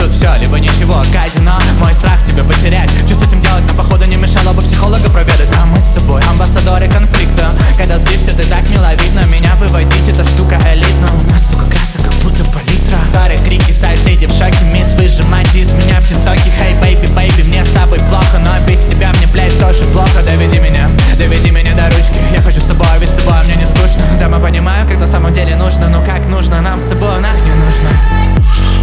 тут все, либо ничего, казино. Мой страх тебя потерять, что с этим делать, нам походу не мешало бы психолога проведать. Да, мы с тобой амбассадоры конфликта. Когда злишься, ты так миловидно. Меня выводить, эта штука элитна. У нас, сука, красок как будто палитра. Ссоры, крики, соседи в шоке. Мисс, выжимайте из меня все соки. Хей, бэйби, бэйби, мне с тобой плохо, но без тебя мне, блядь, тоже плохо. Доведи меня до ручки. Я хочу с тобой, ведь с тобой мне не скучно. Да, мы понимаем, как на самом деле нужно, но как нужно нам с тобой, нах не нужно.